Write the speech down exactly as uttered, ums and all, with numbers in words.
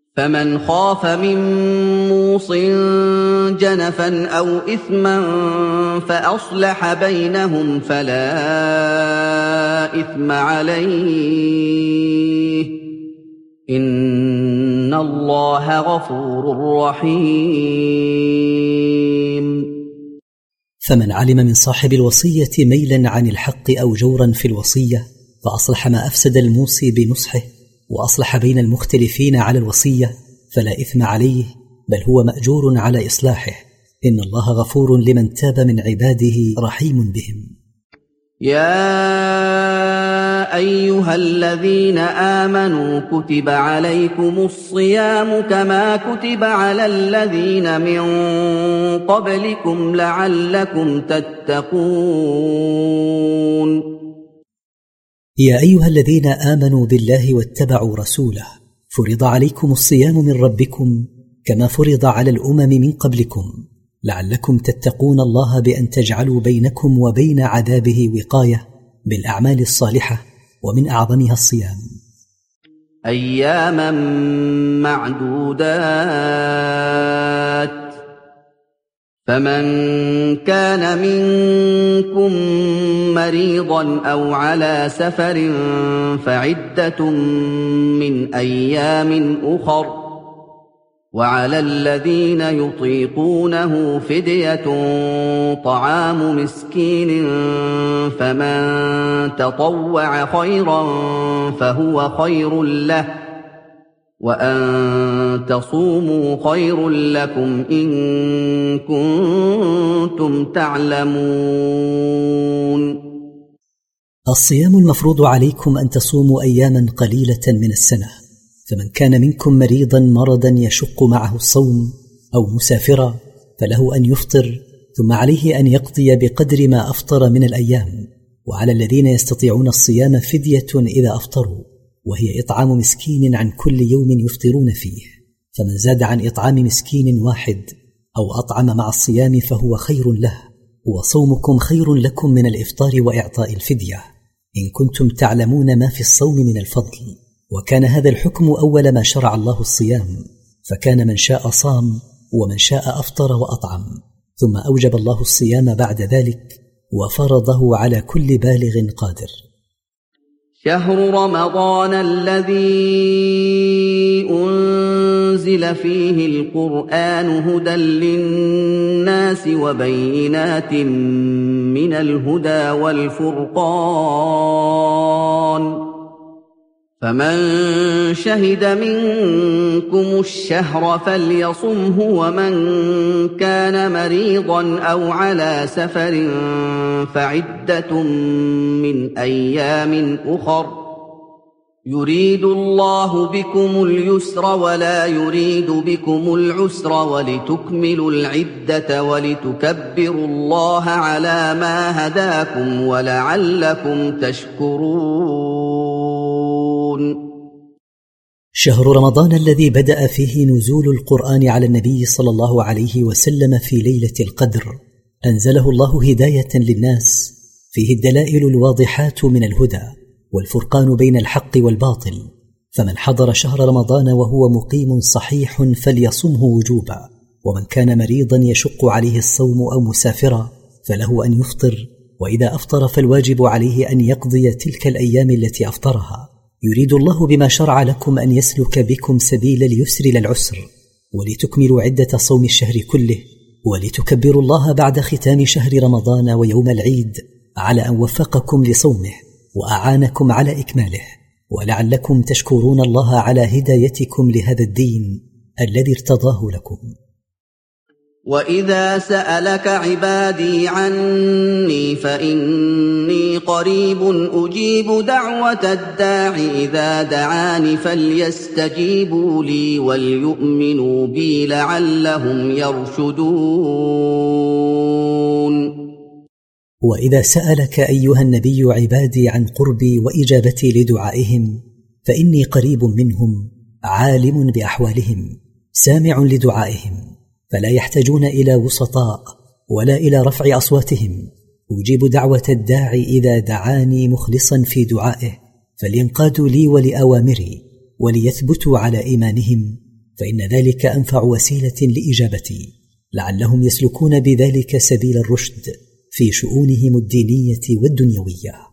فمن خاف من موص جنفا أو إثما فأصلح بينهم فلا إثم عليه إن الله غفور رحيم. فمن علم من صاحب الوصية ميلا عن الحق أو جورا في الوصية فأصلح ما أفسد الموصي بنصحه وأصلح بين المختلفين على الوصية فلا إثم عليه، بل هو مأجور على إصلاحه، إن الله غفور لمن تاب من عباده رحيم بهم. يا أيها الذين آمنوا كتب عليكم الصيام كما كتب على الذين من قبلكم لعلكم تتقون. يا أيها الذين آمنوا بالله واتبعوا رسوله فرض عليكم الصيام من ربكم كما فرض على الأمم من قبلكم لعلكم تتقون الله بأن تجعلوا بينكم وبين عذابه وقاية بالأعمال الصالحة، ومن أعظمها الصيام. أياما معدودات، فمن كان منكم مريضا أو على سفر فعدة من أيام أخر، وعلى الذين يطيقونه فدية طعام مسكين، فمن تطوع خيرا فهو خير له، وأن تصوموا خير لكم إن كنتم تعلمون. الصيام المفروض عليكم أن تصوموا أياما قليلة من السنة، فمن كان منكم مريضا مرضا يشق معه الصوم أو مسافرا فله أن يفطر، ثم عليه أن يقضي بقدر ما أفطر من الأيام، وعلى الذين يستطيعون الصيام فدية إذا أفطروا، وهي إطعام مسكين عن كل يوم يفطرون فيه، فمن زاد عن إطعام مسكين واحد أو أطعم مع الصيام فهو خير له، وصومكم خير لكم من الإفطار وإعطاء الفدية إن كنتم تعلمون ما في الصوم من الفضل. وكان هذا الحكم أول ما شرع الله الصيام، فكان من شاء صام ومن شاء أفطر وأطعم، ثم أوجب الله الصيام بعد ذلك وفرضه على كل بالغ قادر. شهر رمضان الذي أنزل فيه القرآن هدى للناس وبينات من الهدى والفرقان، فمن شهد منكم الشهر فليصمه، ومن كان مريضا أو على سفر فعدة من أيام أخر، يريد الله بكم اليسر ولا يريد بكم العسر ولتكملوا العدة ولتكبروا الله على ما هداكم ولعلكم تشكرون. شهر رمضان الذي بدأ فيه نزول القرآن على النبي صلى الله عليه وسلم في ليلة القدر، أنزله الله هداية للناس، فيه الدلائل الواضحات من الهدى والفرقان بين الحق والباطل، فمن حضر شهر رمضان وهو مقيم صحيح فليصمه وجوبا، ومن كان مريضا يشق عليه الصوم أو مسافرا فله أن يفطر، وإذا أفطر فالواجب عليه أن يقضي تلك الأيام التي أفطرها. يريد الله بما شرع لكم أن يسلك بكم سبيل اليسر للعسر، ولتكملوا عدة صوم الشهر كله، ولتكبروا الله بعد ختام شهر رمضان ويوم العيد على أن وفقكم لصومه وأعانكم على إكماله، ولعلكم تشكرون الله على هدايتكم لهذا الدين الذي ارتضاه لكم. وإذا سألك عبادي عني فإني قريب أجيب دعوة الداع إذا دعاني فليستجيبوا لي وليؤمنوا بي لعلهم يرشدون. وإذا سألك أيها النبي عبادي عن قربي وإجابتي لدعائهم فإني قريب منهم عالم بأحوالهم سامع لدعائهم، فلا يحتاجون إلى وسطاء ولا إلى رفع أصواتهم. أجيب دعوة الداعي إذا دعاني مخلصا في دعائه، فلينقادوا لي ولأوامري وليثبتوا على إيمانهم فإن ذلك أنفع وسيلة لإجابتي، لعلهم يسلكون بذلك سبيل الرشد في شؤونهم الدينية والدنيوية.